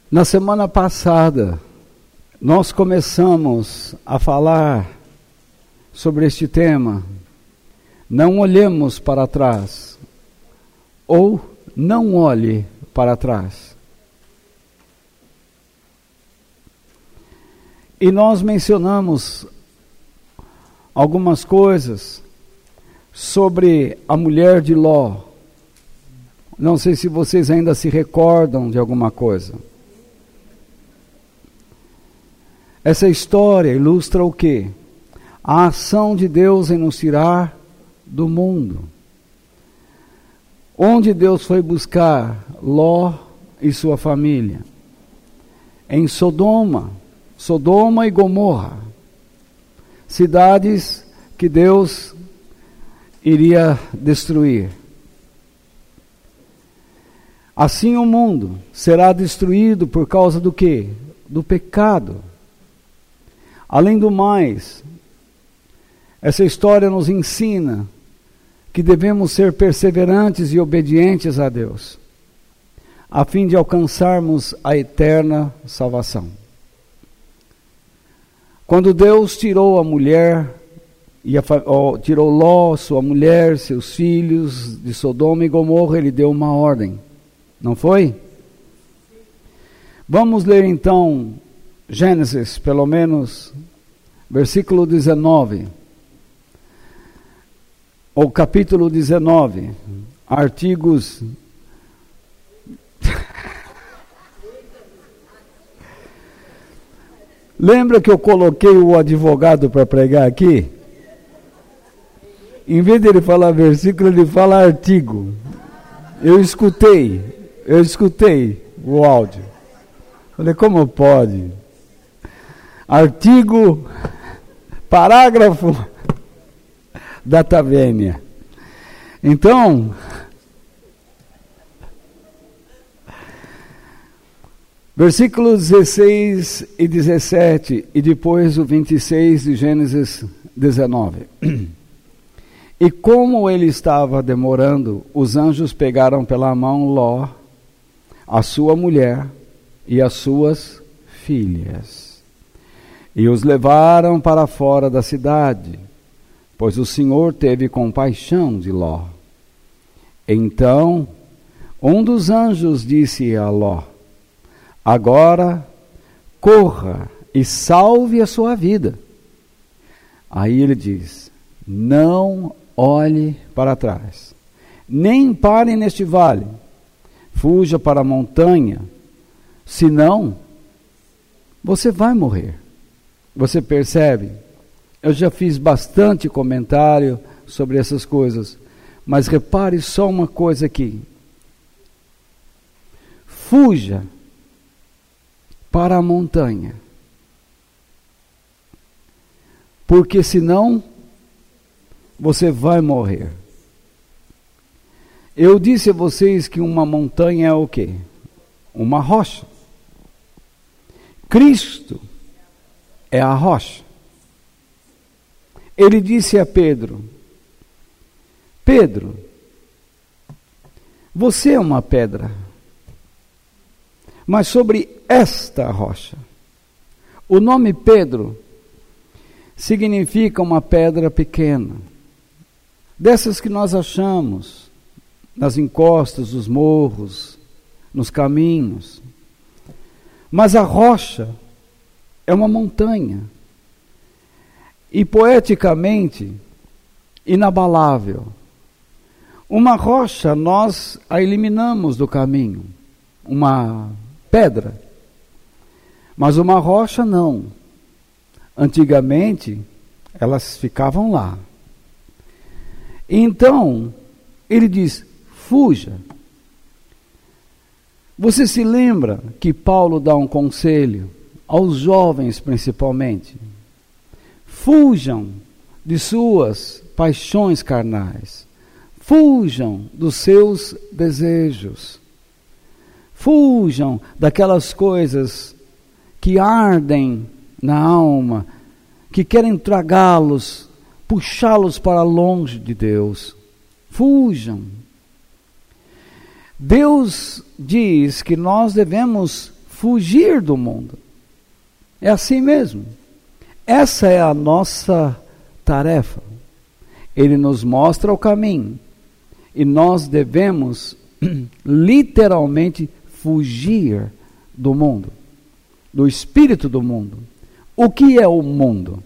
Na semana passada, nós começamos a falar sobre este tema. Não olhemos para trás, ou não olhe para trás. E nós mencionamos algumas coisas sobre a mulher de Ló. Não sei se vocês ainda se recordam de alguma coisa. Essa história ilustra o quê? A ação de Deus em nos tirar do mundo. Onde Deus foi buscar Ló e sua família? Em Sodoma e Gomorra. Cidades que Deus iria destruir. Assim o mundo será destruído por causa do quê? Do pecado. Além do mais, essa história nos ensina que devemos ser perseverantes e obedientes a Deus, a fim de alcançarmos a eterna salvação. Quando Deus tirou a mulher, tirou Ló, sua mulher, seus filhos de Sodoma e Gomorra, Ele deu uma ordem, não foi? Vamos ler então Gênesis, pelo menos, versículo 19, ou capítulo 19, artigos... Lembra que eu coloquei o advogado para pregar aqui? Em vez de ele falar versículo, ele fala artigo. Eu escutei o áudio. Falei, como pode? Artigo, parágrafo, data vênia. Então, versículos 16 e 17, e depois o 26 de Gênesis 19. E como ele estava demorando, os anjos pegaram pela mão Ló, a sua mulher e as suas filhas, e os levaram para fora da cidade, pois o Senhor teve compaixão de Ló. Então, um dos anjos disse a Ló: agora corra e salve a sua vida. Aí ele diz: não olhe para trás, nem pare neste vale, fuja para a montanha, senão você vai morrer. Você percebe? Eu já fiz bastante comentário sobre essas coisas, mas repare só uma coisa aqui. Fuja para a montanha, porque senão você vai morrer. Eu disse a vocês que uma montanha é o quê? Uma rocha. Cristo é a rocha. Ele disse a Pedro: Pedro, você é uma pedra, mas sobre esta rocha. O nome Pedro significa uma pedra pequena, dessas que nós achamos nas encostas dos morros, nos caminhos. Mas a rocha é uma montanha, e poeticamente inabalável. Uma rocha nós a eliminamos do caminho, uma pedra, mas uma rocha não. Antigamente elas ficavam lá. Então ele diz: fuja. Você se lembra que Paulo dá um conselho aos jovens principalmente? Fujam de suas paixões carnais, fujam dos seus desejos, fujam daquelas coisas que ardem na alma, que querem tragá-los, puxá-los para longe de Deus. Fujam. Deus diz que nós devemos fugir do mundo. É assim mesmo. Essa é a nossa tarefa. Ele nos mostra o caminho. E nós devemos, literalmente, fugir do mundo, do espírito do mundo. O que é o mundo?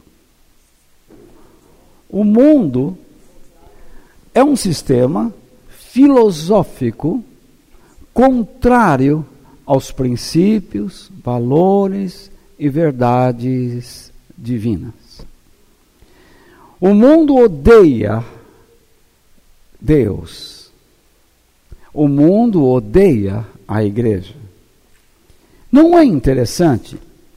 O mundo é um sistema filosófico contrário aos princípios, valores e verdades divinas. O mundo odeia Deus. O mundo odeia a igreja. Não é interessante?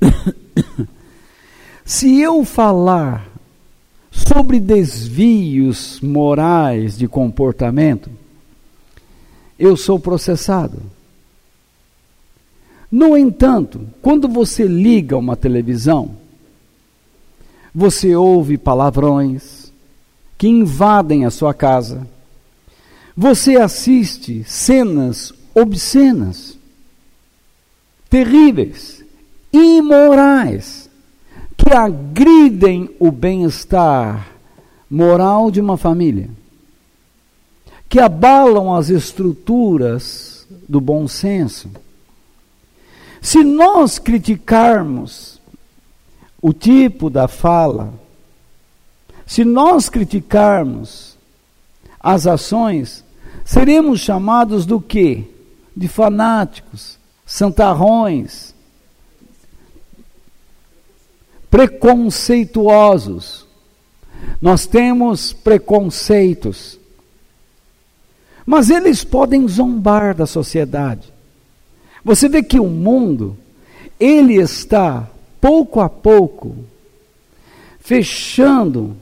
Se eu falar sobre desvios morais de comportamento, eu sou processado. No entanto, quando você liga uma televisão, você ouve palavrões que invadem a sua casa. Você assiste cenas obscenas, terríveis, imorais, que agridem o bem-estar moral de uma família, que abalam as estruturas do bom senso. Se nós criticarmos o tipo da fala, se nós criticarmos as ações, seremos chamados do quê? De fanáticos, santarrões, preconceituosos. Nós temos preconceitos, mas eles podem zombar da sociedade. Você vê que o mundo, ele está, pouco a pouco, fechando,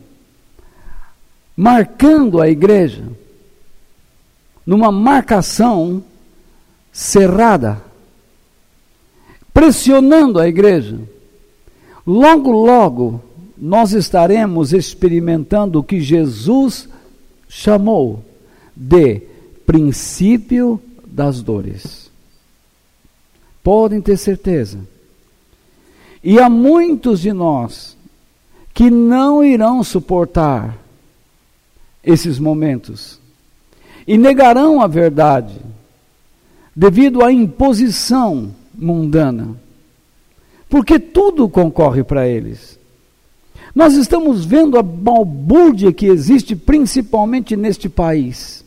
marcando a igreja, numa marcação cerrada, pressionando a igreja. Logo, logo, nós estaremos experimentando o que Jesus chamou de princípio das dores. Podem ter certeza. E há muitos de nós que não irão suportar esses momentos e negarão a verdade devido à imposição mundana, porque tudo concorre para eles. Nós estamos vendo a balbúrdia que existe principalmente neste país.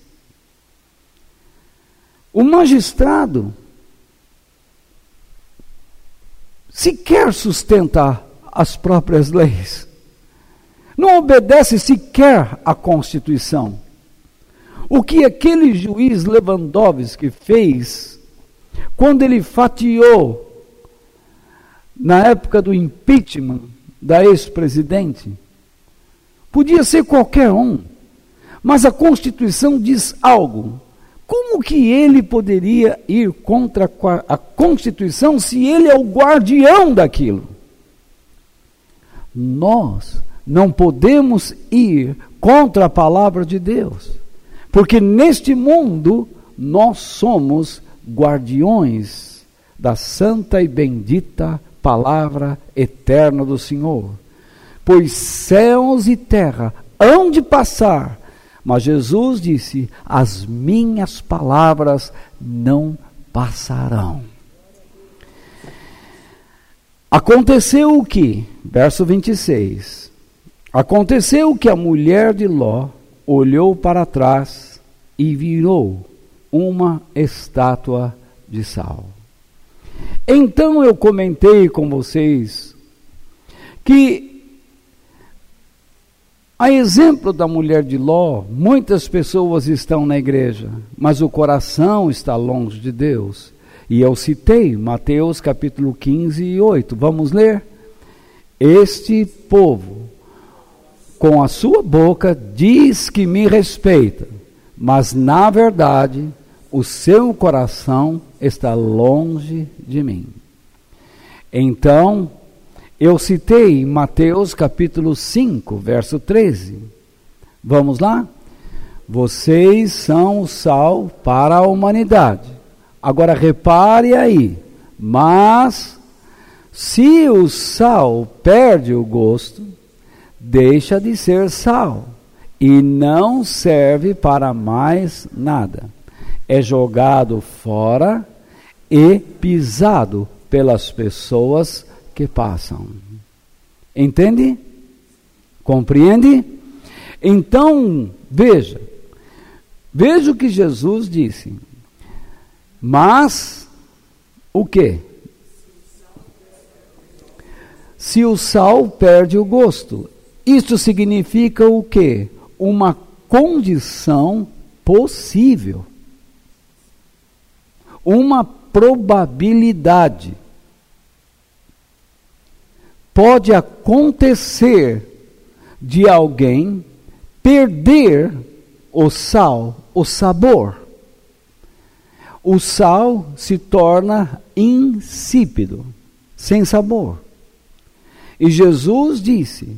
O magistrado sequer sustenta as próprias leis. Não obedece sequer à Constituição. O que aquele juiz Lewandowski fez, quando ele fatiou, na época do impeachment da ex-presidente, podia ser qualquer um, mas a Constituição diz algo. Como que ele poderia ir contra a Constituição se ele é o guardião daquilo? Nós não podemos ir contra a palavra de Deus, porque neste mundo nós somos guardiões da santa e bendita palavra eterna do Senhor. Pois céus e terra hão de passar, mas Jesus disse: as minhas palavras não passarão. Aconteceu o que? Verso 26. Aconteceu que a mulher de Ló olhou para trás e virou uma estátua de sal. Então eu comentei com vocês que, a exemplo da mulher de Ló, muitas pessoas estão na igreja, mas o coração está longe de Deus. E eu citei Mateus capítulo 15 e 8. Vamos ler? Este povo, com a sua boca, diz que me respeita, mas na verdade o seu coração está longe de mim. Então, eu citei Mateus capítulo 5, verso 13. Vamos lá? Vocês são o sal para a humanidade. Agora repare aí, Mas, se o sal perde o gosto, deixa de ser sal e não serve para mais nada. É jogado fora e pisado pelas pessoas que passam. Entende? Compreende? Então, veja o que Jesus disse. Mas, o quê? Se o sal perde o gosto, isso significa o quê? Uma condição possível. Uma probabilidade. Pode acontecer de alguém perder o sal, o sabor. O sal se torna insípido, sem sabor. E Jesus disse: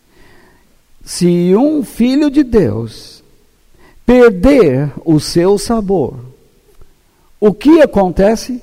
se um filho de Deus perder o seu sabor, o que acontece?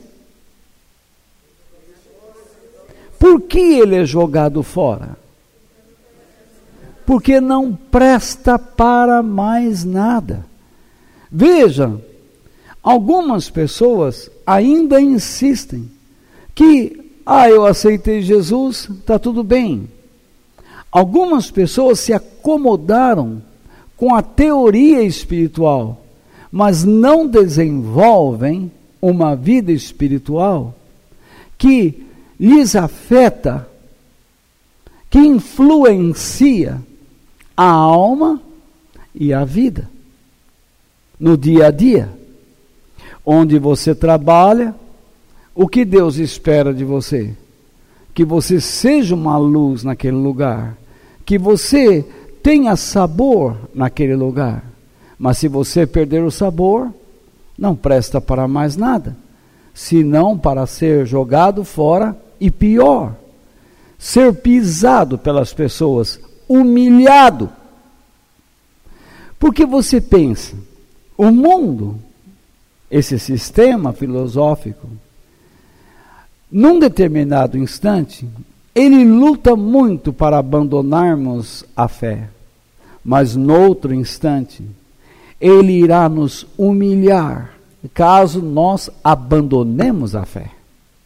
Por que ele é jogado fora? Porque não presta para mais nada. Veja, algumas pessoas ainda insistem que, eu aceitei Jesus, está tudo bem. Algumas pessoas se acomodaram com a teoria espiritual, mas não desenvolvem uma vida espiritual que lhes afeta, que influencia a alma e a vida, no dia a dia, onde você trabalha. O que Deus espera de você? Que você seja uma luz naquele lugar, que você tenha sabor naquele lugar, mas se você perder o sabor, não presta para mais nada, senão para ser jogado fora e pior, ser pisado pelas pessoas, humilhado. Porque você pensa, o mundo, esse sistema filosófico, num determinado instante, ele luta muito para abandonarmos a fé, mas noutro instante, ele irá nos humilhar, caso nós abandonemos a fé.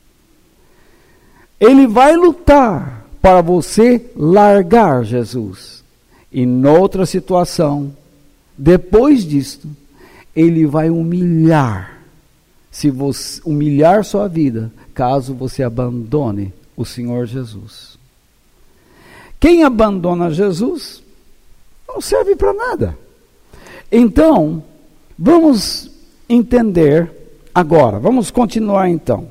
Ele vai lutar para você largar Jesus. E noutra situação, depois disto, ele vai humilhar, humilhar sua vida, caso você abandone o Senhor Jesus. Quem abandona Jesus não serve para nada. Então, vamos entender agora, vamos continuar então.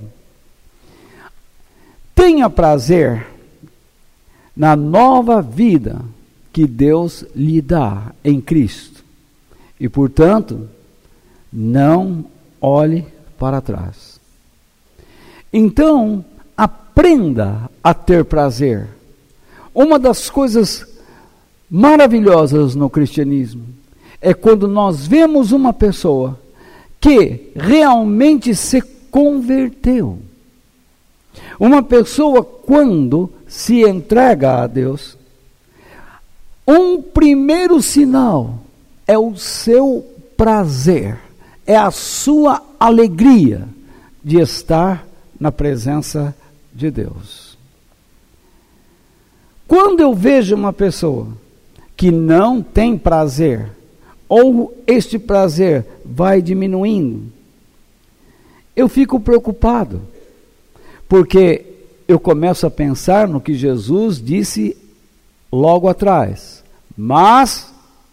Tenha prazer na nova vida que Deus lhe dá em Cristo. E, portanto, não olhe para trás. Então, aprenda a ter prazer. Uma das coisas maravilhosas no cristianismo é quando nós vemos uma pessoa que realmente se converteu. Uma pessoa, quando se entrega a Deus, um primeiro sinal é o seu prazer, é a sua alegria de estar na presença de Deus. Quando eu vejo uma pessoa que não tem prazer, ou este prazer vai diminuindo, eu fico preocupado, porque eu começo a pensar no que Jesus disse logo atrás. Mas,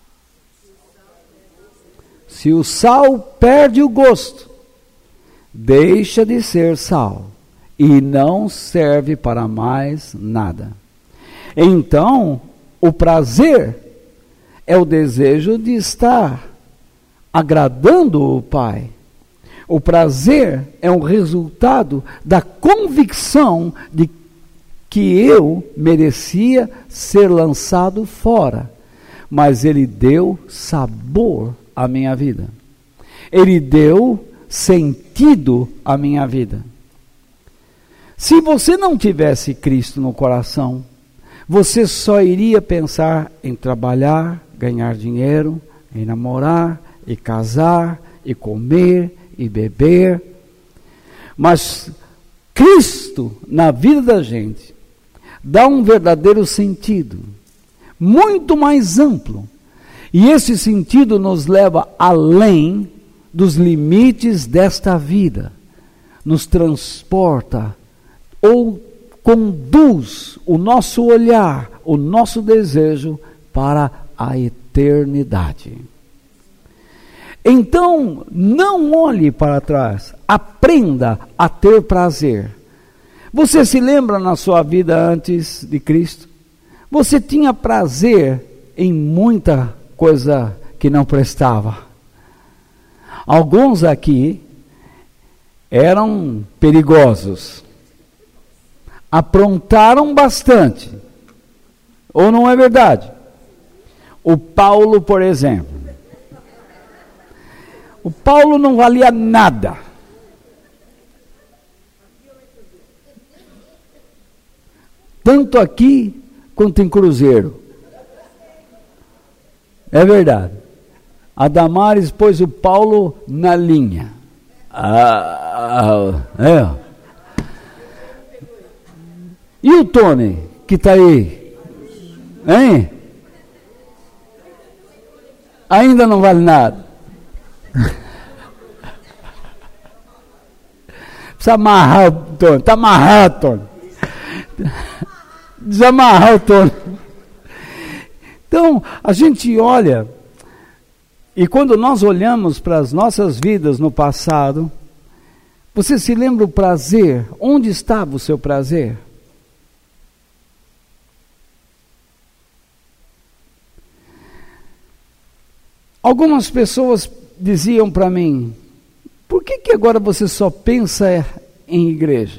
se o sal perde o gosto, deixa de ser sal e não serve para mais nada. Então, o prazer é o desejo de estar agradando o Pai. O prazer é um resultado da convicção de que eu merecia ser lançado fora, mas Ele deu sabor à minha vida. Ele deu sentido à minha vida. Se você não tivesse Cristo no coração, você só iria pensar em trabalhar, ganhar dinheiro, em namorar, e casar, e comer, e beber. Mas Cristo, na vida da gente, dá um verdadeiro sentido, muito mais amplo. E esse sentido nos leva além dos limites desta vida, nos transporta ou conduz o nosso olhar, o nosso desejo para a eternidade. Então, não olhe para trás, aprenda a ter prazer. Você se lembra na sua vida antes de Cristo? Você tinha prazer em muita coisa que não prestava. Alguns aqui eram perigosos, aprontaram bastante, ou não é verdade? O Paulo, por exemplo. O Paulo não valia nada. Tanto aqui quanto em Cruzeiro. É verdade. A Damares pôs o Paulo na linha. E o Tony, que está aí? Hein? Ainda não vale nada. Precisa amarrar o Tony. Está amarrado, Tony. Desamarrar o Tony. Então, a gente olha, e quando nós olhamos para as nossas vidas no passado, você se lembra o prazer? Onde estava o seu prazer? Algumas pessoas diziam para mim, por que agora você só pensa em igreja?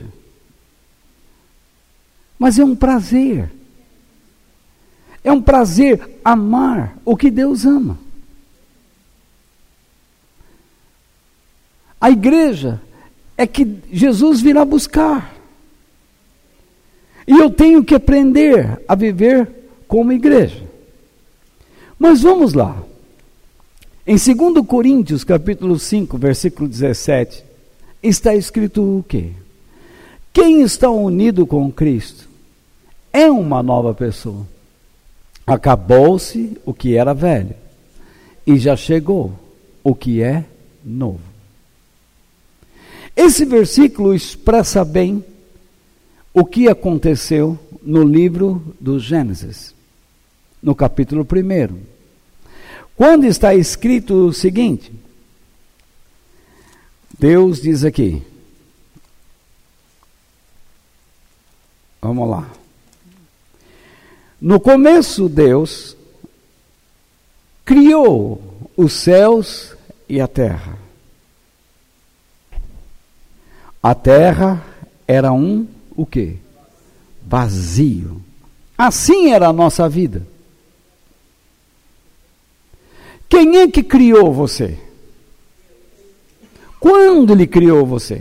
Mas é um prazer. É um prazer amar o que Deus ama. A igreja é que Jesus virá buscar. E eu tenho que aprender a viver como igreja. Mas vamos lá. Em 2 Coríntios, capítulo 5, versículo 17, está escrito o quê? Quem está unido com Cristo é uma nova pessoa. Acabou-se o que era velho, e já chegou o que é novo. Esse versículo expressa bem o que aconteceu no livro do Gênesis, no capítulo 1. Quando está escrito o seguinte, Deus diz aqui, vamos lá. No começo, Deus criou os céus e a terra. A terra era o quê? Vazio. Assim era a nossa vida. Quem é que criou você? Quando Ele criou você?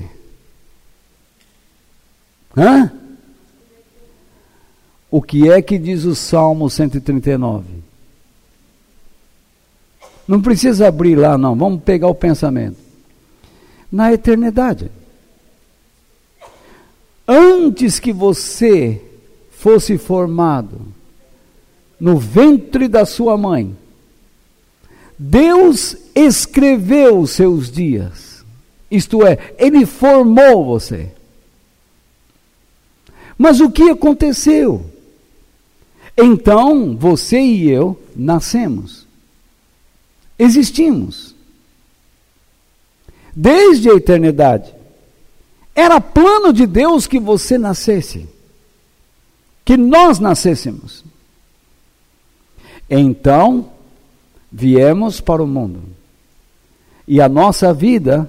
O que é que diz o Salmo 139? Não precisa abrir lá não, vamos pegar o pensamento. Na eternidade. Antes que você fosse formado no ventre da sua mãe, Deus escreveu os seus dias. Isto é, Ele formou você. Mas o que aconteceu? Então, você e eu nascemos. Existimos. Desde a eternidade. Era plano de Deus que você nascesse. Que nós nascêssemos. Então, viemos para o mundo. E a nossa vida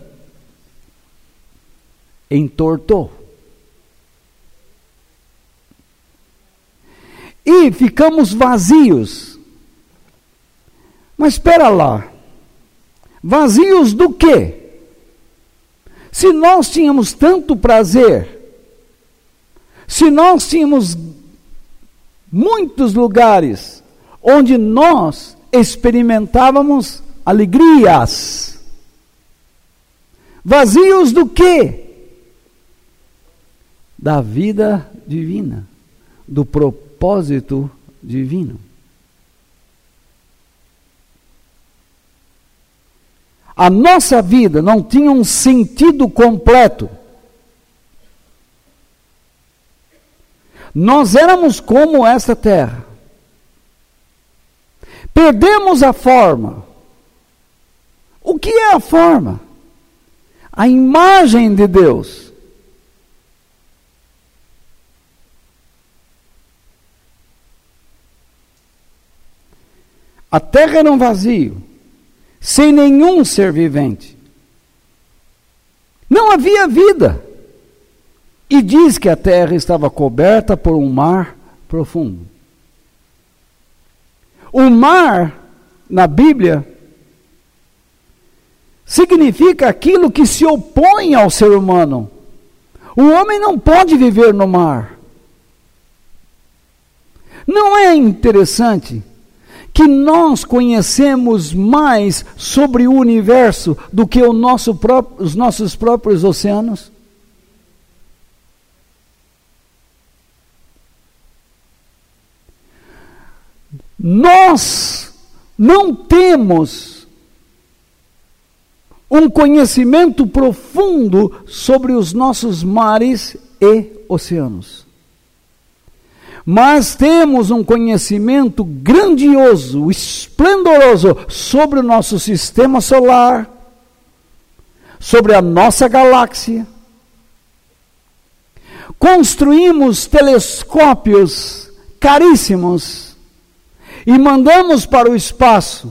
entortou. E ficamos vazios. Mas espera lá. Vazios do quê? Se nós tínhamos tanto prazer Se nós tínhamos muitos lugares onde nós experimentávamos alegrias, vazios do quê? Da vida divina, do propósito divino. A nossa vida não tinha um sentido completo. Nós éramos como esta terra. Perdemos a forma. O que é a forma? A imagem de Deus. A terra era um vazio, sem nenhum ser vivente. Não havia vida. E diz que a terra estava coberta por um mar profundo. O mar, na Bíblia, significa aquilo que se opõe ao ser humano. O homem não pode viver no mar. Não é interessante que nós conhecemos mais sobre o universo do que os nossos próprios oceanos? Nós não temos um conhecimento profundo sobre os nossos mares e oceanos. Mas temos um conhecimento grandioso, esplendoroso sobre o nosso sistema solar, sobre a nossa galáxia. Construímos telescópios caríssimos e mandamos para o espaço,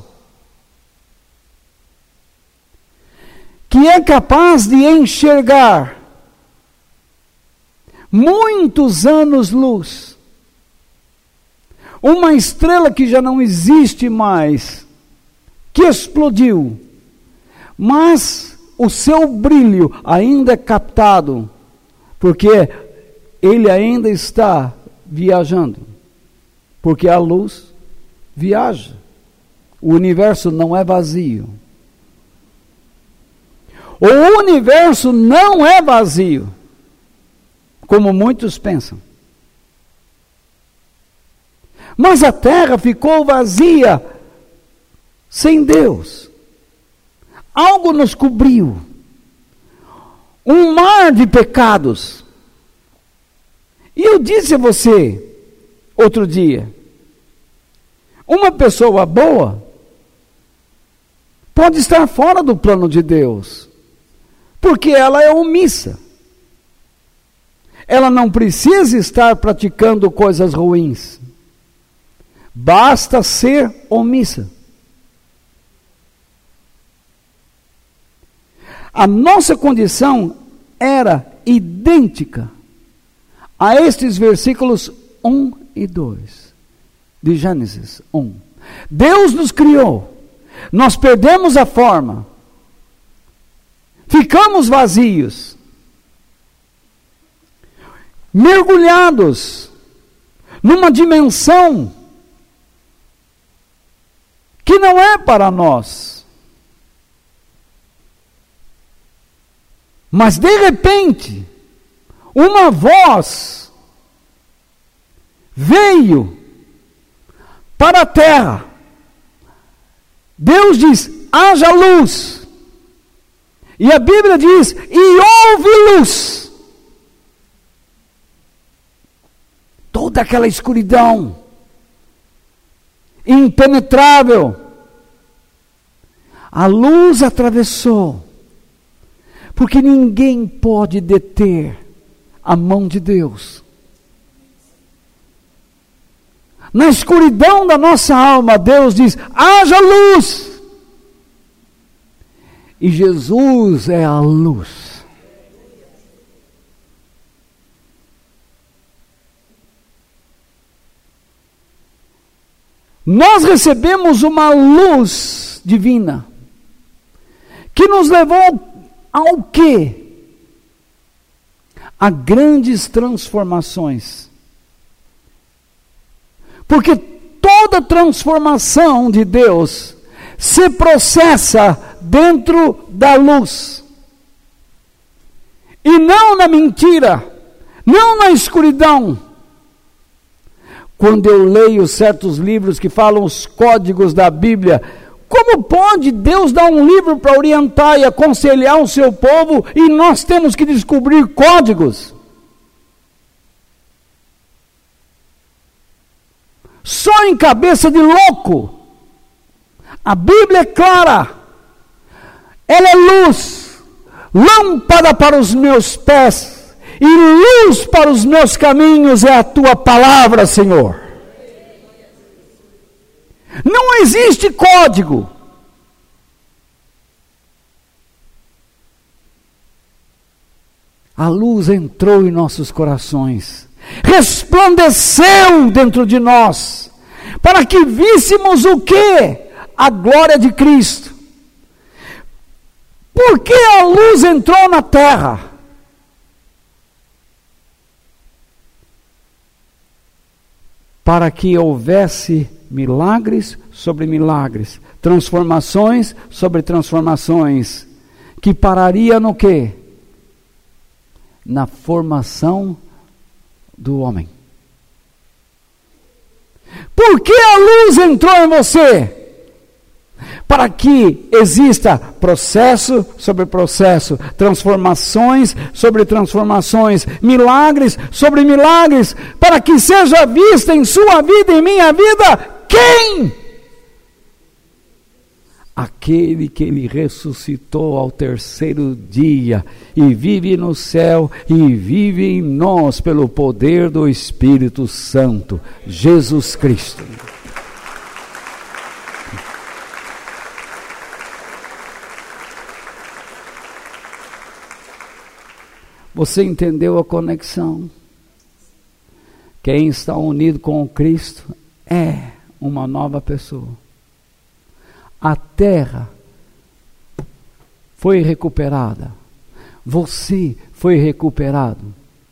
que é capaz de enxergar muitos anos-luz. Uma estrela que já não existe mais, que explodiu, mas o seu brilho ainda é captado, porque ele ainda está viajando, porque a luz viaja. O universo não é vazio. O universo não é vazio, como muitos pensam. Mas a terra ficou vazia, sem Deus. Algo nos cobriu. Um mar de pecados. E eu disse a você, outro dia, uma pessoa boa pode estar fora do plano de Deus, porque ela é omissa. Ela não precisa estar praticando coisas ruins. Basta ser omissa. A nossa condição era idêntica a estes versículos 1 e 2 de Gênesis 1. Deus nos criou, nós perdemos a forma, ficamos vazios, mergulhados numa dimensão que não é para nós. Mas de repente, uma voz veio para a terra. Deus diz: haja luz. E a Bíblia diz: e houve luz. Toda aquela escuridão impenetrável, a luz atravessou, porque ninguém pode deter a mão de Deus. Na escuridão da nossa alma, Deus diz: haja luz. E Jesus é a luz. Nós recebemos uma luz divina, que nos levou ao quê? a grandes transformações. Porque toda transformação de Deus se processa dentro da luz. E não na mentira, não na escuridão. Quando eu leio certos livros que falam os códigos da Bíblia, como pode Deus dar um livro para orientar e aconselhar o seu povo e nós temos que descobrir códigos? Só em cabeça de louco. A Bíblia é clara. Ela é luz, lâmpada para os meus pés e luz para os meus caminhos é a tua palavra, Senhor. Não existe código. A luz entrou em nossos corações, resplandeceu dentro de nós, para que víssemos o quê? A glória de Cristo. Por que a luz entrou na terra? Para que houvesse milagres sobre milagres, transformações sobre transformações, que pararia no quê? Na formação do homem. Por que a luz entrou em você? Para que exista processo sobre processo, transformações sobre transformações, milagres sobre milagres, para que seja vista em sua vida e em minha vida, quem? Aquele que ele ressuscitou ao terceiro dia e vive no céu e vive em nós pelo poder do Espírito Santo, Jesus Cristo. Você entendeu a conexão? Quem está unido com o Cristo é uma nova pessoa. A terra foi recuperada. Você foi recuperado.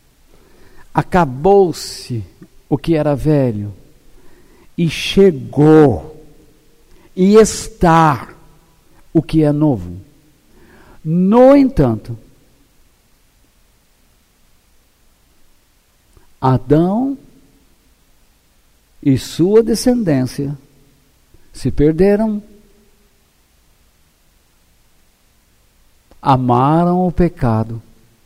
Acabou-se o que era velho. E chegou. E está o que é novo. No entanto, Adão e sua descendência se perderam, amaram o pecado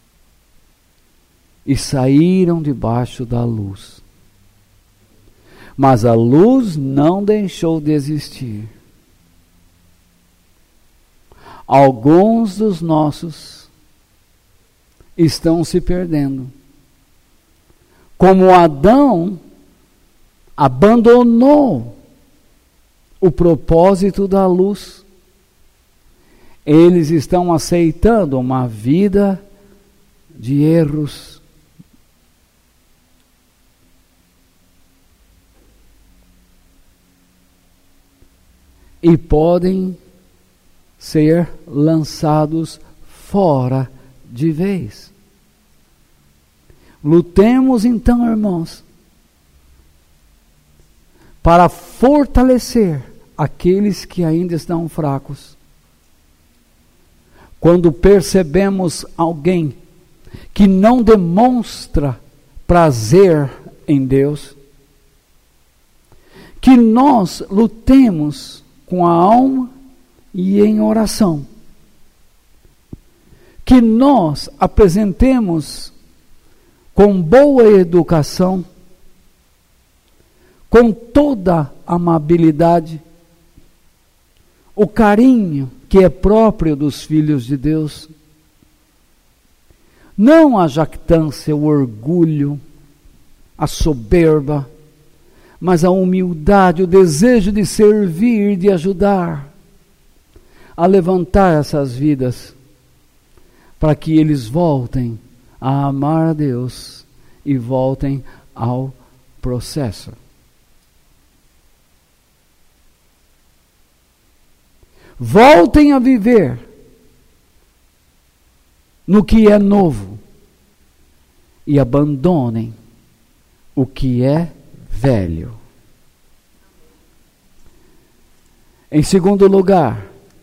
e saíram debaixo da luz. Mas a luz não deixou de existir. Alguns dos nossos estão se perdendo. Como Adão abandonou o propósito da luz, eles estão aceitando uma vida de erros. E podem ser lançados fora de vez. Lutemos então, irmãos, para fortalecer aqueles que ainda estão fracos. Quando percebemos alguém que não demonstra prazer em Deus, que nós lutemos com a alma e em oração, que nós apresentemos com boa educação, com toda amabilidade, o carinho que é próprio dos filhos de Deus, não a jactância, o orgulho, a soberba, mas a humildade, o desejo de servir, de ajudar, a levantar essas vidas, para que eles voltem a amar a Deus e voltem ao processo. Voltem a viver no que é novo e abandonem o que é velho. Em segundo lugar,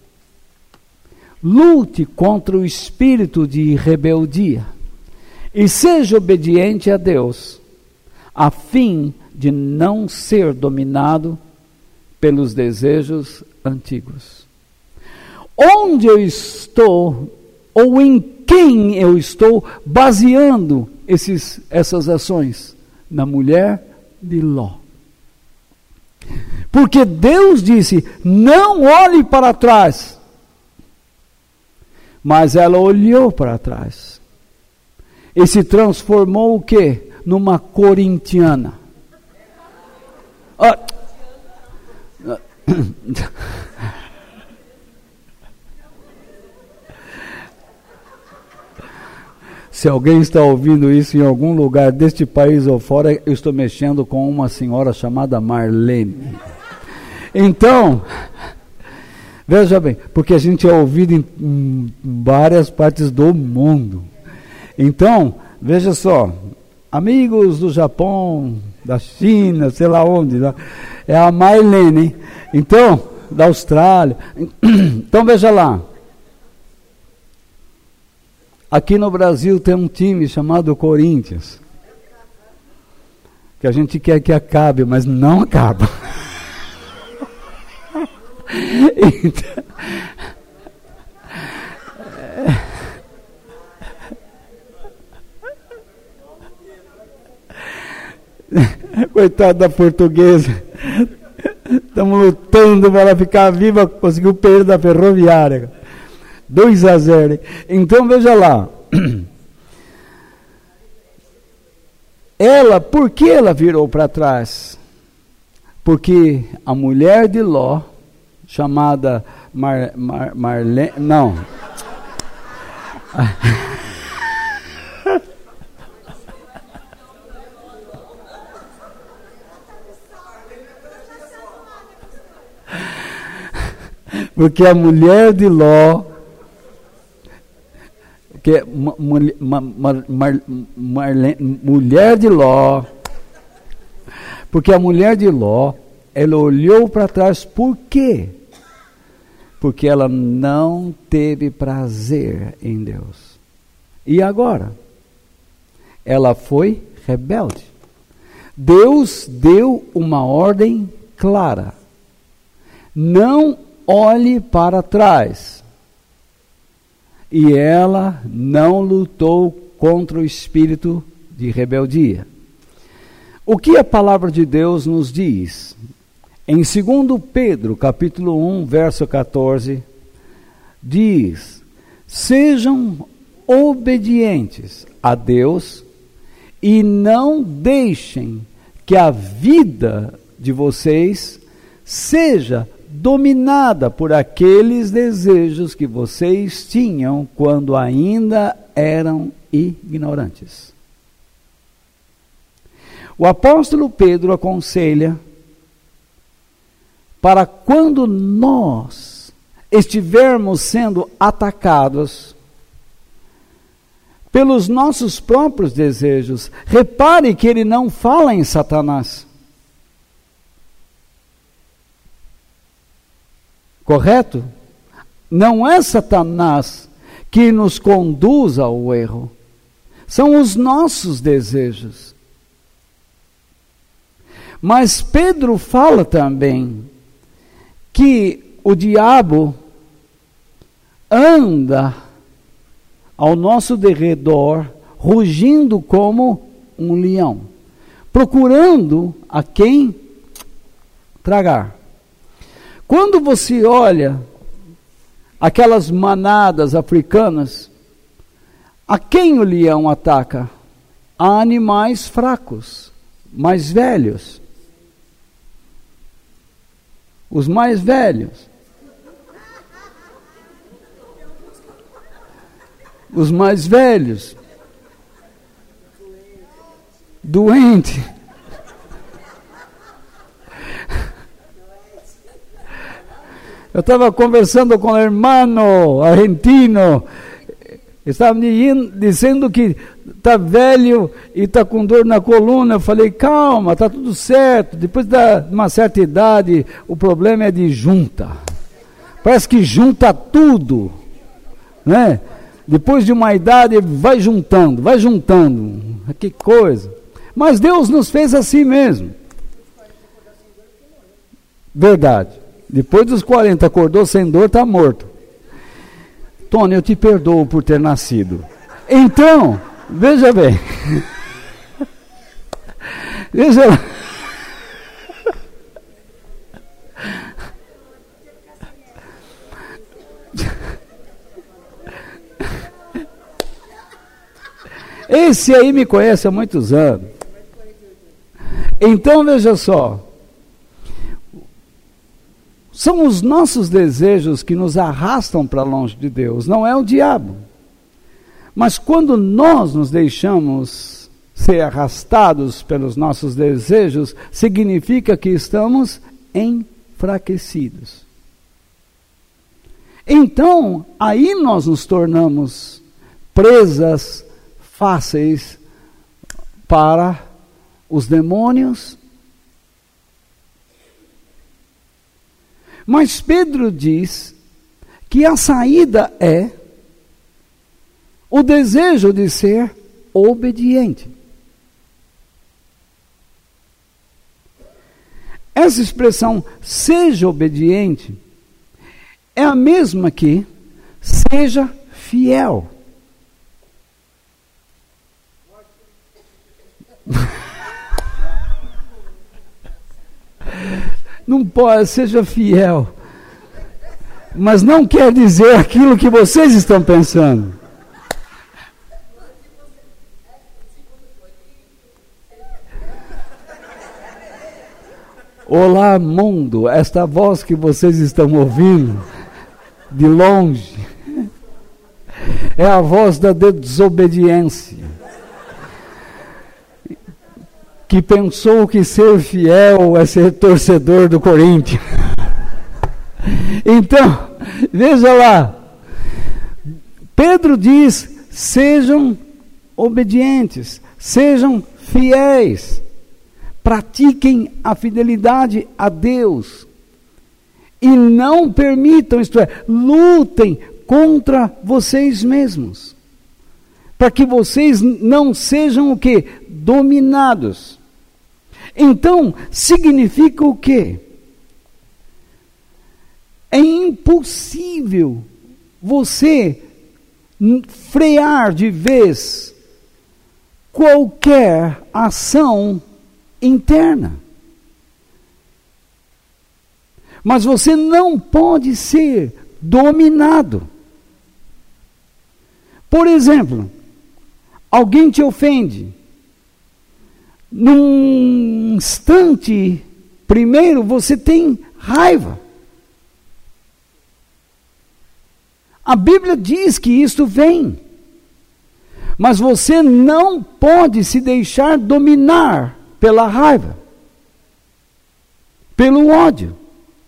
lute contra o espírito de rebeldia e seja obediente a Deus, a fim de não ser dominado pelos desejos antigos. Onde eu estou, ou em quem eu estou baseando essas ações? Na mulher de Ló. Porque Deus disse, não olhe para trás. Mas ela olhou para trás. E se transformou o quê? Numa corintiana. Ah. Se alguém está ouvindo isso em algum lugar deste país ou fora, eu estou mexendo com uma senhora chamada Marlene. Então, veja bem, porque a gente é ouvido em várias partes do mundo. Então, veja só, amigos do Japão, da China, sei lá onde, é a Marlene. Então, da Austrália. Então, veja lá. Aqui no Brasil tem um time chamado Corinthians, que a gente quer que acabe, mas não acaba. Então, coitado da Portuguesa, estamos lutando para ela ficar viva, conseguiu perder da Ferroviária. 2-0. Então veja lá. Ela, por que ela virou para trás? Porque a mulher de Ló, chamada Marlene, não. Porque a mulher de Ló, que mulher de Ló, porque a mulher de Ló, ela olhou para trás, por quê? Porque ela não teve prazer em Deus. E agora? Ela foi rebelde. Deus deu uma ordem clara. Não olhe para trás. E ela não lutou contra o espírito de rebeldia. O que a palavra de Deus nos diz? Em 2 Pedro, capítulo 1, verso 14, diz: sejam obedientes a Deus e não deixem que a vida de vocês seja dominada por aqueles desejos que vocês tinham quando ainda eram ignorantes. O apóstolo Pedro aconselha para quando nós estivermos sendo atacados pelos nossos próprios desejos. Repare que ele não fala em Satanás. Correto? Não é Satanás que nos conduz ao erro. São os nossos desejos. Mas Pedro fala também que o diabo anda ao nosso derredor, rugindo como um leão, procurando a quem tragar. Quando você olha aquelas manadas africanas, a quem o leão ataca? A animais fracos, mais velhos. Os mais velhos. Os mais velhos. Doente. Eu estava conversando com o irmão argentino Estava me dizendo que está velho e está com dor na coluna. Eu falei, calma, está tudo certo. Depois de uma certa idade, o problema é de junta. Parece que junta tudo, né? Depois de uma idade, vai juntando. Que coisa. Mas Deus nos fez assim mesmo. Verdade. Depois dos 40, acordou sem dor, está morto. Tony, eu te perdoo por ter nascido. Então, veja bem. Veja lá. Esse aí me conhece há muitos anos. Então, veja só. São os nossos desejos que nos arrastam para longe de Deus, não é o diabo. Mas quando nós nos deixamos ser arrastados pelos nossos desejos, significa que estamos enfraquecidos. Então, aí nós nos tornamos presas fáceis para os demônios. Mas Pedro diz que a saída é o desejo de ser obediente. Essa expressão, seja obediente, é a mesma que seja fiel. Não pode, seja fiel. Mas não quer dizer aquilo que vocês estão pensando. Olá, mundo, esta voz que vocês estão ouvindo, de longe, é a voz da desobediência. Que pensou que ser fiel é ser torcedor do Corinthians. Então, veja lá, Pedro diz, sejam obedientes, sejam fiéis, pratiquem a fidelidade a Deus, e não permitam, isto é, lutem contra vocês mesmos, para que vocês não sejam o quê? Dominados. Então, significa o quê? É impossível você frear de vez qualquer ação interna. Mas você não pode ser dominado. Por exemplo, alguém te ofende. Num instante, primeiro você tem raiva. A Bíblia diz que isto vem. Mas você não pode se deixar dominar pela raiva, pelo ódio.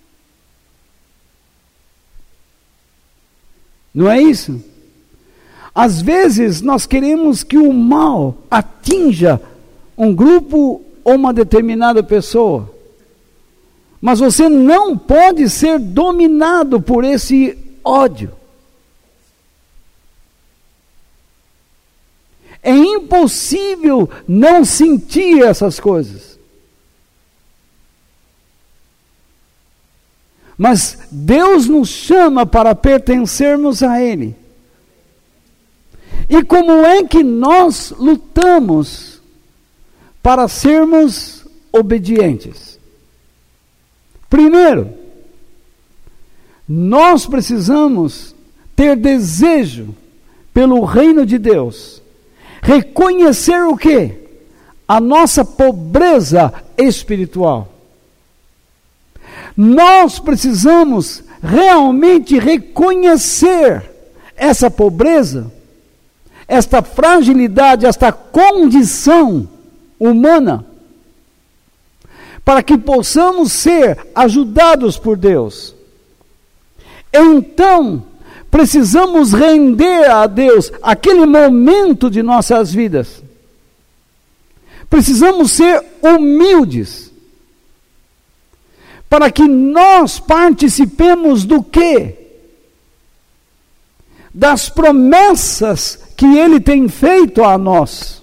Não é isso? Às vezes nós queremos que o mal atinja um grupo ou uma determinada pessoa. Mas você não pode ser dominado por esse ódio. É impossível não sentir essas coisas. Mas Deus nos chama para pertencermos a Ele. E como é que nós lutamos para sermos obedientes? Primeiro, nós precisamos ter desejo pelo reino de Deus. Reconhecer o quê? A nossa pobreza espiritual. Nós precisamos realmente reconhecer essa pobreza, esta fragilidade, esta condição humana, para que possamos ser ajudados por Deus. Então, precisamos render a Deus aquele momento de nossas vidas. Precisamos ser humildes, para que nós participemos do quê? Das promessas que Ele tem feito a nós.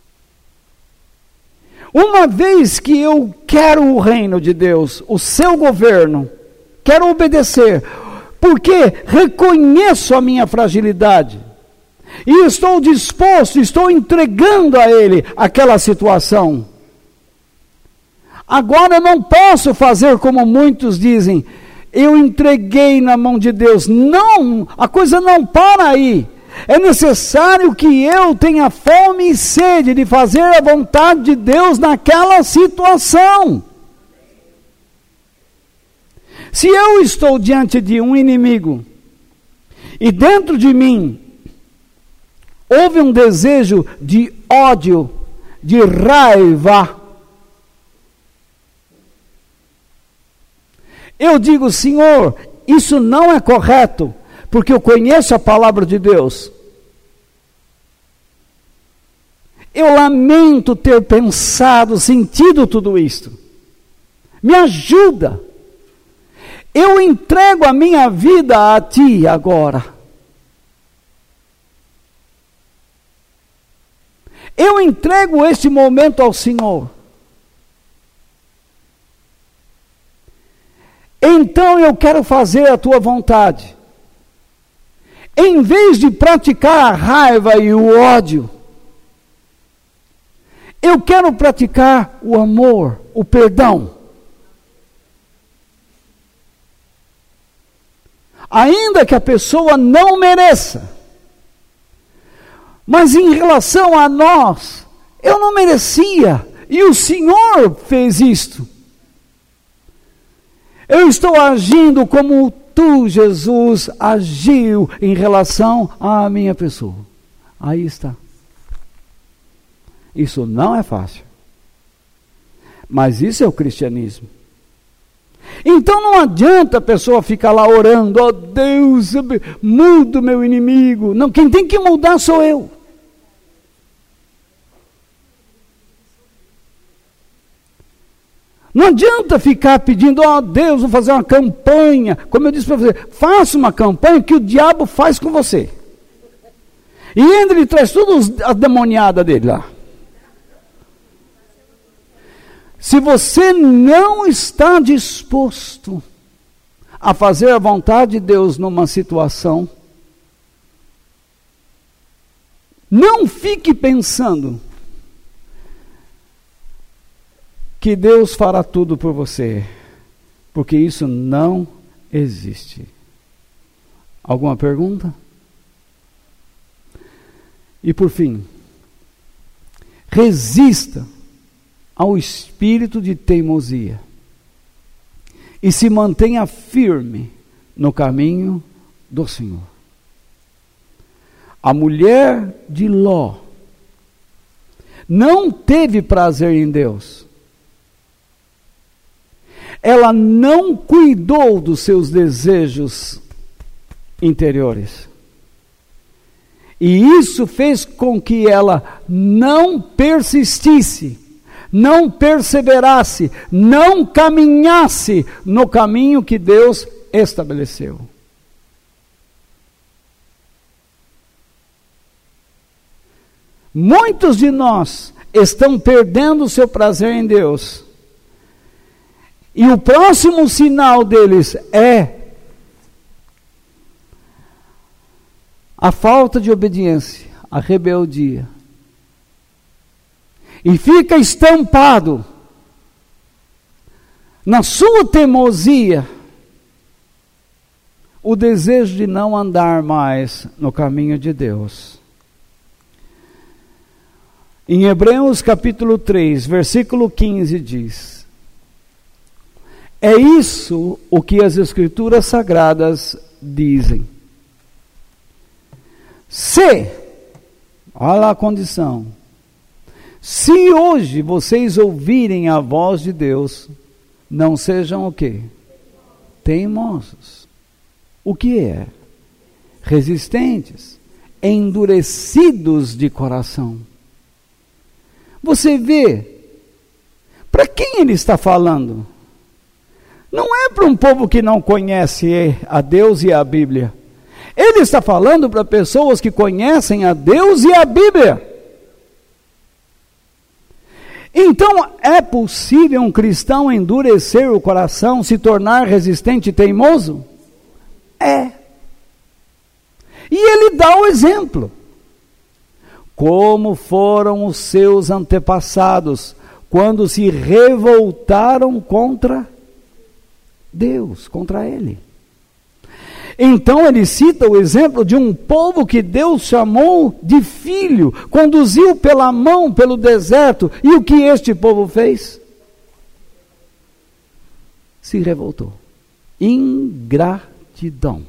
Uma vez que eu quero o reino de Deus, o seu governo, quero obedecer, porque reconheço a minha fragilidade, e estou disposto, estou entregando a Ele aquela situação. Agora eu não posso fazer como muitos dizem, eu entreguei na mão de Deus. Não, a coisa não para aí. É necessário que eu tenha fome e sede de fazer a vontade de Deus naquela situação. Se eu estou diante de um inimigo, e dentro de mim houve um desejo de ódio, de raiva, eu digo, Senhor, isso não é correto, porque eu conheço a palavra de Deus. Eu lamento ter pensado, sentido tudo isto. Me ajuda. Eu entrego a minha vida a Ti agora. Eu entrego este momento ao Senhor. Então eu quero fazer a Tua vontade. Em vez de praticar a raiva e o ódio, eu quero praticar o amor, o perdão. Ainda que a pessoa não mereça. Mas em relação a nós, eu não merecia. E o Senhor fez isto. Eu estou agindo como Tu, Jesus, agiu em relação à minha pessoa. Aí está. Isso não é fácil. Mas isso é o cristianismo. Então não adianta a pessoa ficar lá orando, ó Deus, muda o meu inimigo. Não, quem tem que mudar sou eu. Não adianta ficar pedindo, ó Deus, vou fazer uma campanha. Como eu disse para você, faça uma campanha que o diabo faz com você. E ele traz tudo a demoniada dele lá. Se você não está disposto a fazer a vontade de Deus numa situação, não fique pensando que Deus fará tudo por você, porque isso não existe. Alguma pergunta? E por fim, resista ao espírito de teimosia e se mantenha firme no caminho do Senhor. A mulher de Ló não teve prazer em Deus. Ela não cuidou dos seus desejos interiores. E isso fez com que ela não persistisse, não perseverasse, não caminhasse no caminho que Deus estabeleceu. Muitos de nós estão perdendo o seu prazer em Deus. E o próximo sinal deles é a falta de obediência, a rebeldia. E fica estampado na sua teimosia o desejo de não andar mais no caminho de Deus. Em Hebreus capítulo 3, versículo 15 diz: é isso o que as Escrituras Sagradas dizem. Se, olha lá a condição, se hoje vocês ouvirem a voz de Deus, não sejam o quê? Teimosos. O que é? resistentes, endurecidos de coração. Você vê, para quem ele está falando? Não é para um povo que não conhece a Deus e a Bíblia. Ele está falando para pessoas que conhecem a Deus e a Bíblia. Então, é possível um cristão endurecer o coração, se tornar resistente e teimoso? É. E ele dá o exemplo. Como foram os seus antepassados, quando se revoltaram contra Deus, contra ele. Então ele cita o exemplo de um povo que Deus chamou de filho, conduziu pela mão pelo deserto, e o que este povo fez? Se revoltou. Ingratidão.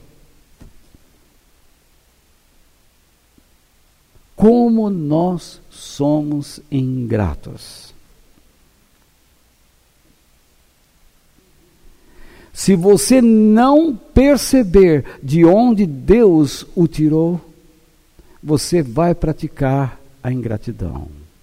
Como nós somos ingratos. Se você não perceber de onde Deus o tirou, você vai praticar a ingratidão.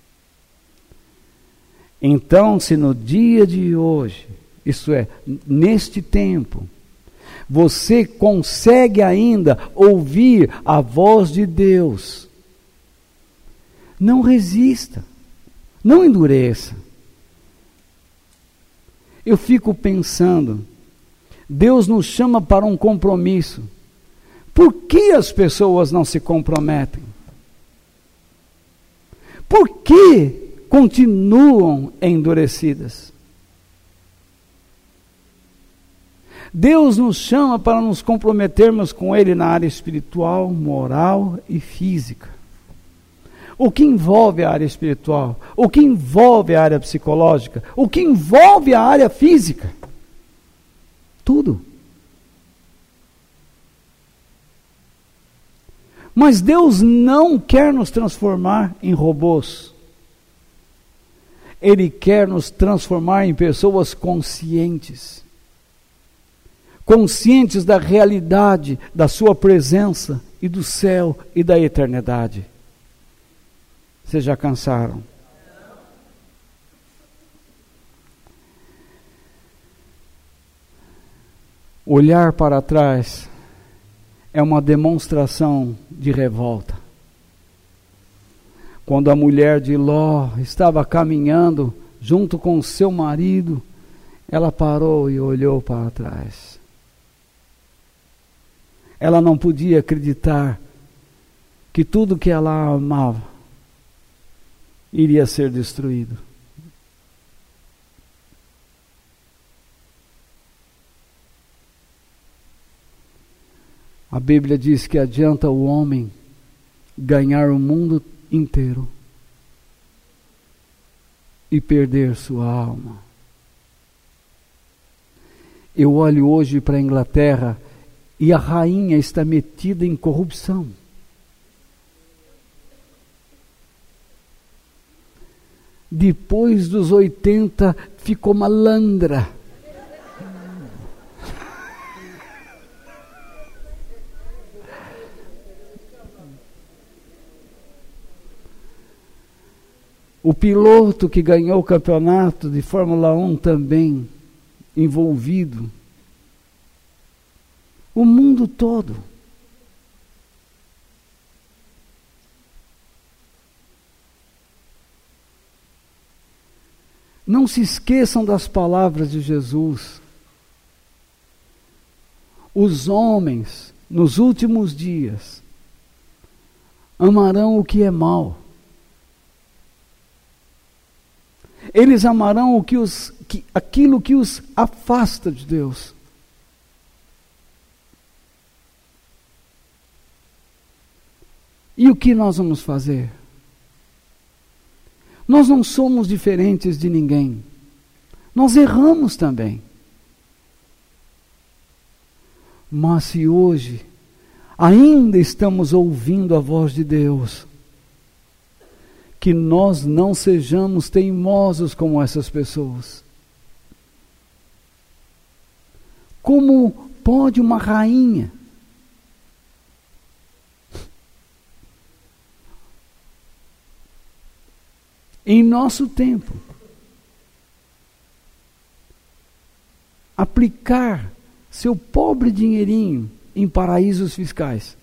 Então, se no dia de hoje, isto é, neste tempo, você consegue ainda ouvir a voz de Deus, não resista, não endureça. Eu fico pensando, Deus nos chama para um compromisso. Por que as pessoas não se comprometem? Por que continuam endurecidas? Deus nos chama para nos comprometermos com Ele na área espiritual, moral e física. O que envolve a área espiritual? O que envolve a área psicológica? O que envolve a área física? Tudo. Mas Deus não quer nos transformar em robôs. Ele quer nos transformar em pessoas conscientes. Conscientes da realidade, da sua presença e do céu e da eternidade. Vocês já cansaram? Olhar para trás é uma demonstração de revolta. Quando a mulher de Ló estava caminhando junto com seu marido, ela parou e olhou para trás. Ela não podia acreditar que tudo que ela amava iria ser destruído. A Bíblia diz que adianta o homem ganhar o mundo inteiro e perder sua alma. Eu olho hoje para a Inglaterra e a rainha está metida em corrupção. Depois dos 80 ficou malandra. O piloto que ganhou o campeonato de Fórmula 1 também envolvido. O mundo todo. Não se esqueçam das palavras de Jesus. Os homens, nos últimos dias, amarão o que é mal. Eles amarão aquilo que os afasta de Deus. E o que nós vamos fazer? Nós não somos diferentes de ninguém. Nós erramos também. Mas se hoje ainda estamos ouvindo a voz de Deus, que nós não sejamos teimosos como essas pessoas. Como pode uma rainha em nosso tempo, aplicar seu pobre dinheirinho em paraísos fiscais.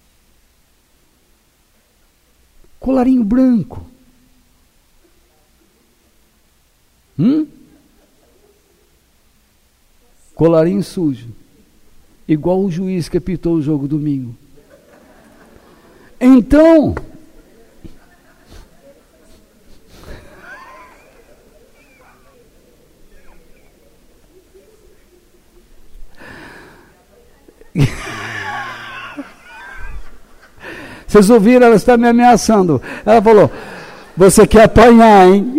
Colarinho branco. Colarinho sujo. Igual o juiz que apitou o jogo domingo. Então, vocês ouviram, ela está me ameaçando. Ela falou, você quer apanhar, hein?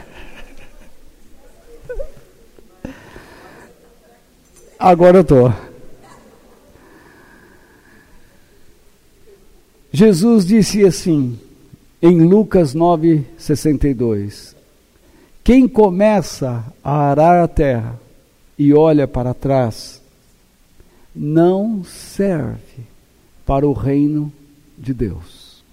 Agora eu estou. Jesus disse assim, em Lucas 9:62, quem começa a arar a terra e olha para trás, não serve para o reino de Deus.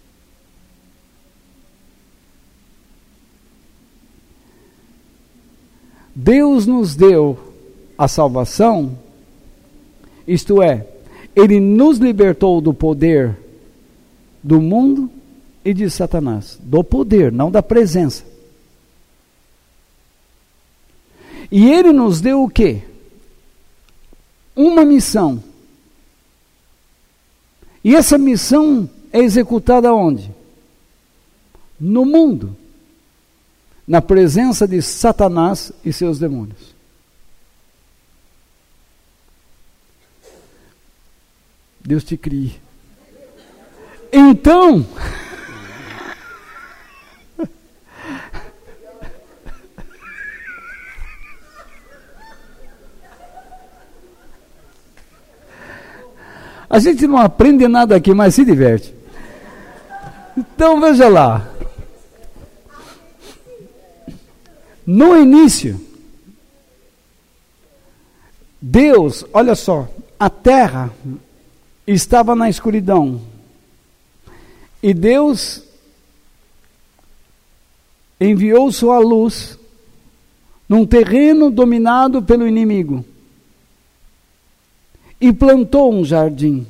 Deus nos deu a salvação, isto é, Ele nos libertou do poder do mundo e de Satanás. Do poder, não da presença. E Ele nos deu o quê? Uma missão. E essa missão é executada onde? No mundo. Na presença de Satanás e seus demônios. Deus te crie. Então, a gente não aprende nada aqui, mas se diverte. Então veja lá. No início, Deus, olha só, a terra estava na escuridão. E Deus enviou sua luz num terreno dominado pelo inimigo e plantou um jardim.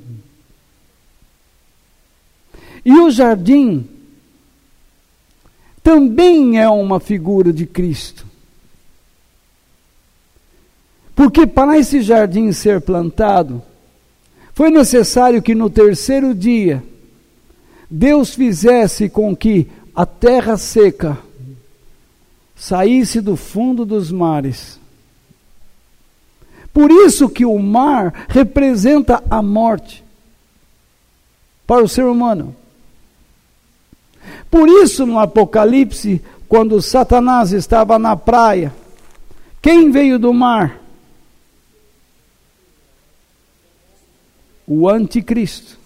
E o jardim também é uma figura de Cristo. Porque para esse jardim ser plantado, foi necessário que no terceiro dia Deus fizesse com que a terra seca saísse do fundo dos mares. Por isso que o mar representa a morte para o ser humano. Por isso no Apocalipse, quando Satanás estava na praia, quem veio do mar? O anticristo.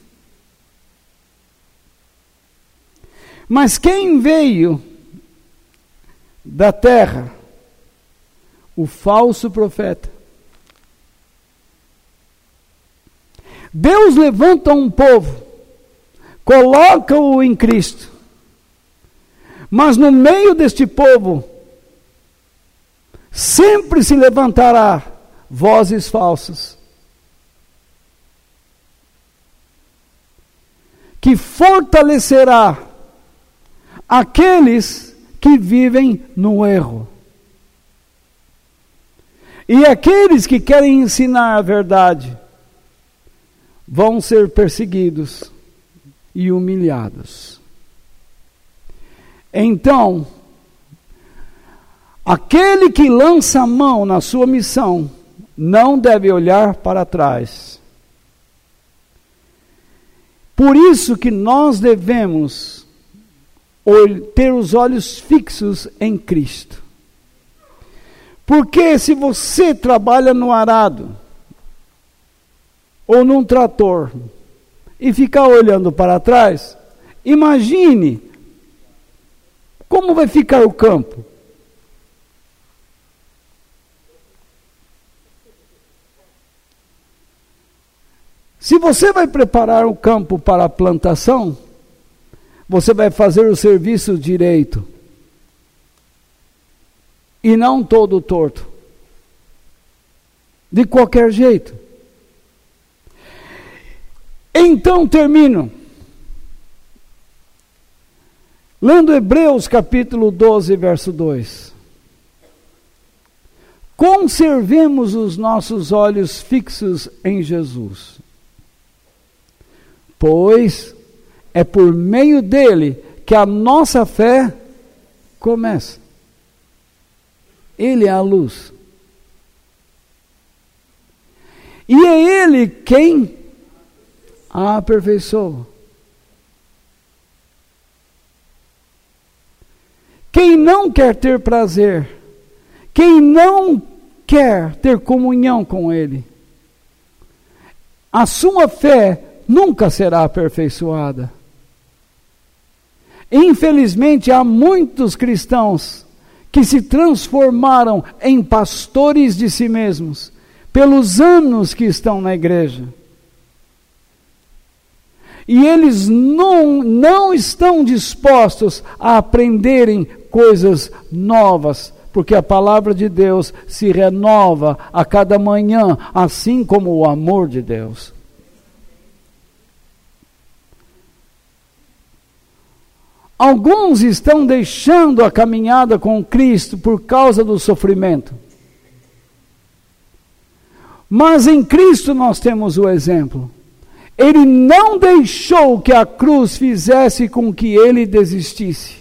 Mas quem veio da terra? O falso profeta. Deus levanta um povo, coloca-o em Cristo, mas no meio deste povo sempre se levantará vozes falsas, que fortalecerá aqueles que vivem no erro. E aqueles que querem ensinar a verdade vão ser perseguidos e humilhados. Então, aquele que lança a mão na sua missão não deve olhar para trás. Por isso que nós devemos ter os olhos fixos em Cristo. Porque se você trabalha no arado ou num trator e ficar olhando para trás, imagine como vai ficar o campo. Se você vai preparar o campo para a plantação, você vai fazer o serviço direito. e não todo torto. De qualquer jeito. Então termino lendo Hebreus capítulo 12, verso 2. Conservemos os nossos olhos fixos em Jesus, pois é por meio dele que a nossa fé começa. Ele é a luz. E é ele quem a aperfeiçoa. Quem não quer ter prazer, quem não quer ter comunhão com ele, a sua fé nunca será aperfeiçoada. Infelizmente, há muitos cristãos que se transformaram em pastores de si mesmos, pelos anos que estão na igreja. E eles não estão dispostos a aprenderem coisas novas, porque a palavra de Deus se renova a cada manhã, assim como o amor de Deus. Alguns estão deixando a caminhada com Cristo por causa do sofrimento. Mas em Cristo nós temos o exemplo. Ele não deixou que a cruz fizesse com que ele desistisse.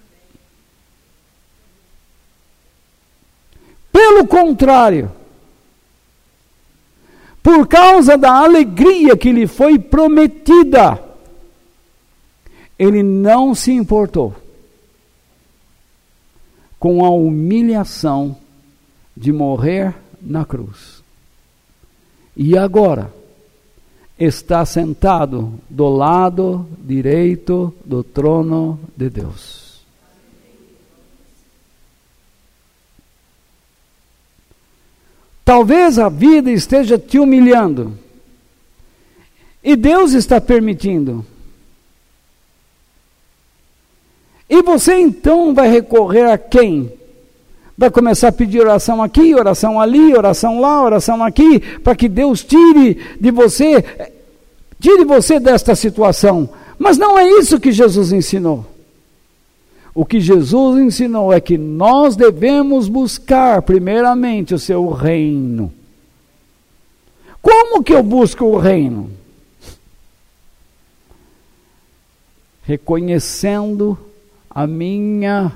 Pelo contrário, por causa da alegria que lhe foi prometida, ele não se importou com a humilhação de morrer na cruz. E agora está sentado do lado direito do trono de Deus. Talvez a vida esteja te humilhando, e Deus está permitindo. E você então vai recorrer a quem? Vai começar a pedir oração aqui, oração ali, oração lá, oração aqui, para que Deus tire você desta situação. Mas não é isso que Jesus ensinou. O que Jesus ensinou é que nós devemos buscar primeiramente o seu reino. Como que eu busco o reino? Reconhecendo a minha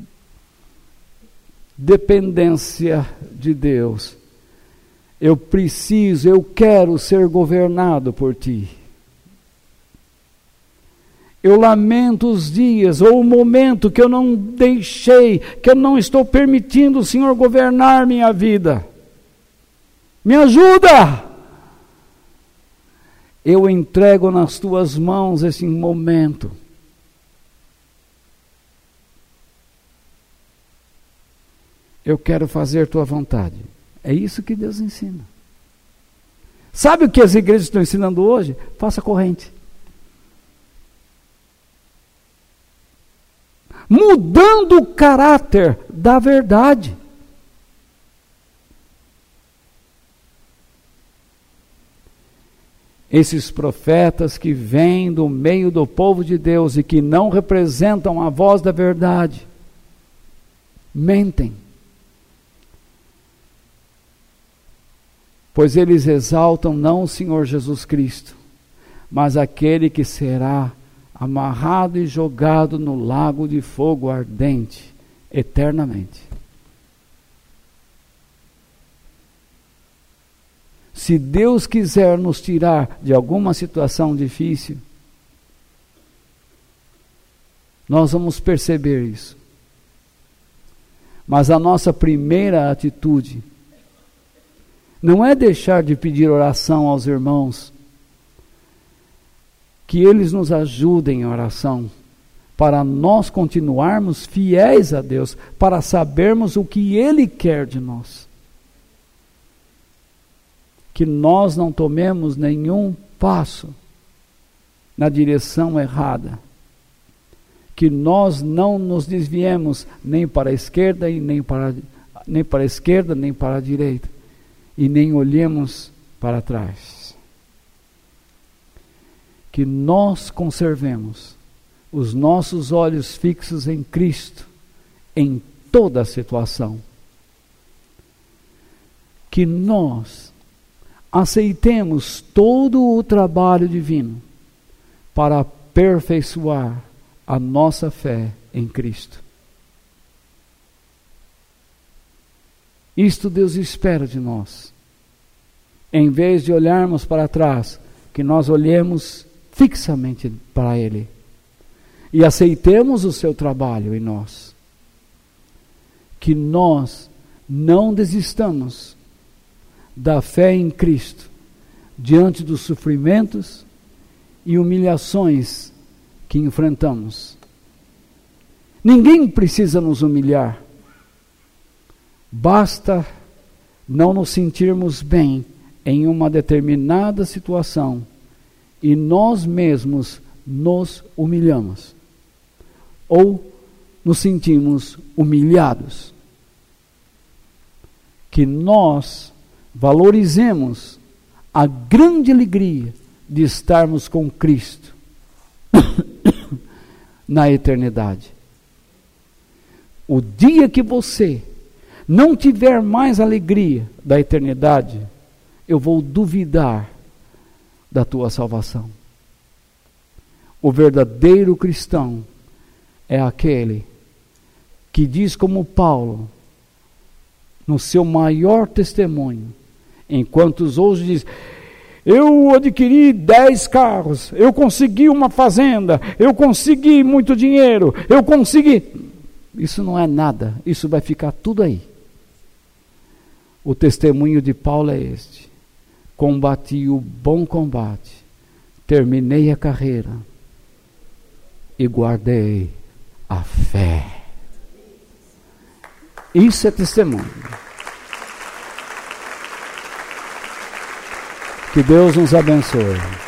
dependência de Deus. Eu quero ser governado por ti. Eu lamento os dias ou o momento que eu não deixei, que eu não estou permitindo o Senhor governar minha vida. Me ajuda! Eu entrego nas tuas mãos esse momento. Eu quero fazer tua vontade. É isso que Deus ensina. Sabe o que as igrejas estão ensinando hoje? Faça corrente. Mudando o caráter da verdade. Esses profetas que vêm do meio do povo de Deus e que não representam a voz da verdade, mentem. Pois eles exaltam não o Senhor Jesus Cristo, mas aquele que será amarrado e jogado no lago de fogo ardente, eternamente. Se Deus quiser nos tirar de alguma situação difícil, nós vamos perceber isso. Mas a nossa primeira atitude não é deixar de pedir oração aos irmãos, que eles nos ajudem em oração, para nós continuarmos fiéis a Deus, para sabermos o que Ele quer de nós. Que nós não tomemos nenhum passo na direção errada, que nós não nos desviemos nem para a esquerda e nem para nem para a esquerda, nem para a direita, e nem olhemos para trás. Que nós conservemos os nossos olhos fixos em Cristo, em toda a situação. Que nós aceitemos todo o trabalho divino para aperfeiçoar a nossa fé em Cristo. Isto Deus espera de nós. Em vez de olharmos para trás, que nós olhemos fixamente para Ele e aceitemos o seu trabalho em nós. Que nós não desistamos da fé em Cristo diante dos sofrimentos e humilhações que enfrentamos. Ninguém precisa nos humilhar. Basta não nos sentirmos bem em uma determinada situação e nós mesmos nos humilhamos ou nos sentimos humilhados. Que nós valorizemos a grande alegria de estarmos com Cristo na eternidade. O dia que você não tiver mais alegria da eternidade, eu vou duvidar da tua salvação. O verdadeiro cristão é aquele que diz como Paulo, no seu maior testemunho, enquanto os outros dizem: eu adquiri 10 carros, eu consegui uma fazenda, eu consegui muito dinheiro, eu consegui... Isso não é nada, isso vai ficar tudo aí. O testemunho de Paulo é este: combati o bom combate, terminei a carreira e guardei a fé. Isso é testemunho. Que Deus nos abençoe.